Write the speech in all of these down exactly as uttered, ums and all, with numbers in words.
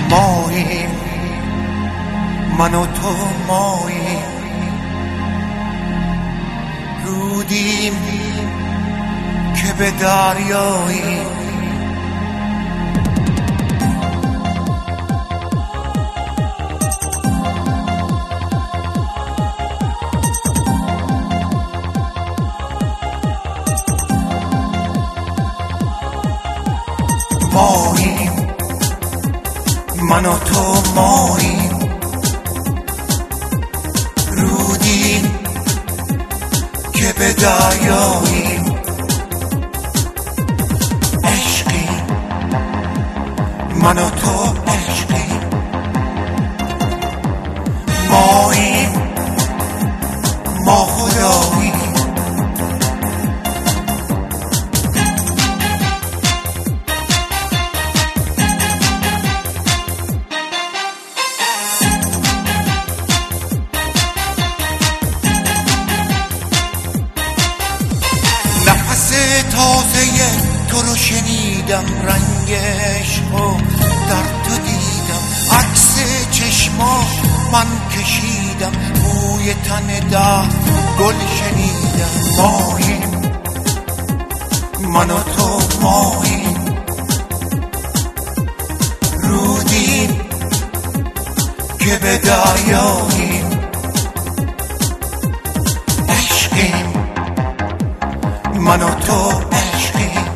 ماییم، من و تو ماییم، رودیم که به دریاییم. ماییم، من و تو ماییم، رودیم که به دریاییم. عشقیم، من و تو عشقیم، ماییم، ما خداییم. تازه تو رو شنیدم، رنگش رو در تو دیدم، عکس چشما من کشیدم، بوی تن ده گل شنیدم. ماییم، من و تو ماییم، رودیم که به دریاییم. عشقیم، من و تو عشقیم،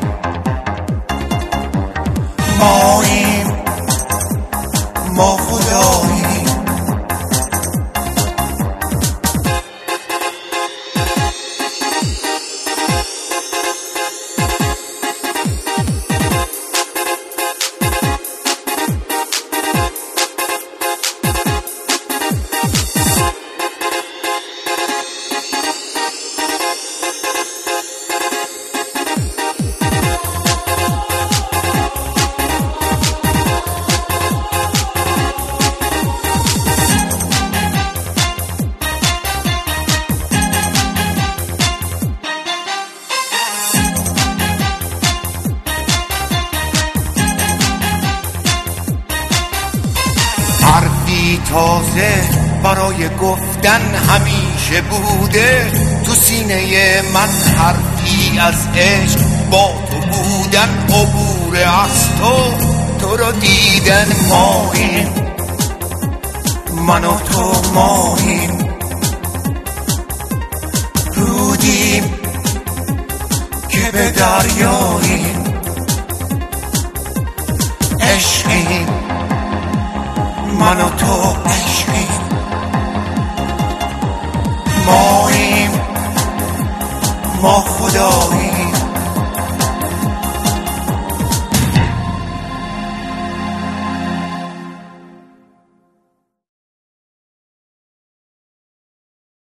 ماییم، ما خداییم. حرفی تازه برای گفتن همیشه بوده تو سینه من، حرفی از عشق با تو بودن، عبور از تو تو رو دیدن. ماییم، من و تو ماییم، رودیم که به دریاییم. عشقیم، من و تو عشقیم، ماییم، ما خداییم.